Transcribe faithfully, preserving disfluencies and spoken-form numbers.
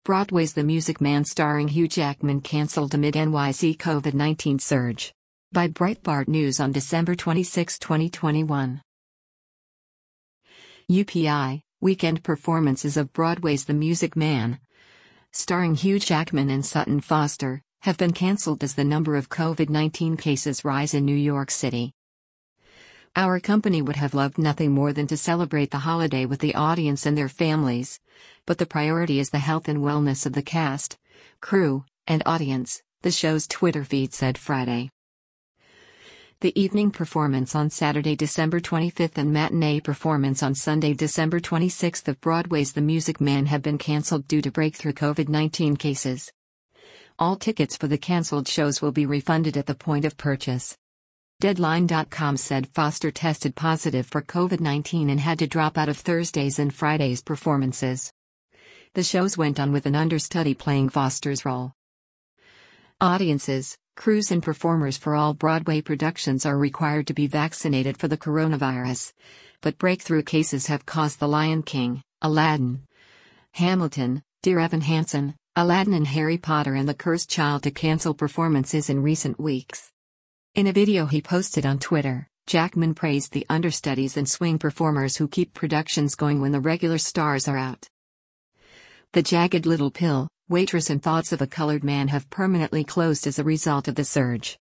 Broadway's The Music Man starring Hugh Jackman cancelled amid N Y C COVID nineteen surge. By Breitbart News on December twenty-sixth, twenty twenty-one. U P I, weekend performances of Broadway's The Music Man, starring Hugh Jackman and Sutton Foster, have been cancelled as the number of COVID nineteen cases rise in New York City. Our company would have loved nothing more than to celebrate the holiday with the audience and their families, but the priority is the health and wellness of the cast, crew, and audience, the show's Twitter feed said Friday. The evening performance on Saturday, December twenty-fifth and matinee performance on Sunday, December twenty-sixth of Broadway's The Music Man have been cancelled due to breakthrough COVID nineteen cases. All tickets for the cancelled shows will be refunded at the point of purchase. Deadline dot com said Foster tested positive for COVID nineteen and had to drop out of Thursday's and Friday's performances. The shows went on with an understudy playing Foster's role. Audiences, crews and performers for all Broadway productions are required to be vaccinated for the coronavirus, but breakthrough cases have caused The Lion King, Aladdin, Hamilton, Dear Evan Hansen, Aladdin and Harry Potter and the Cursed Child to cancel performances in recent weeks. In a video he posted on Twitter, Jackman praised the understudies and swing performers who keep productions going when the regular stars are out. The Jagged Little Pill, Waitress and Thoughts of a Colored Man have permanently closed as a result of the surge.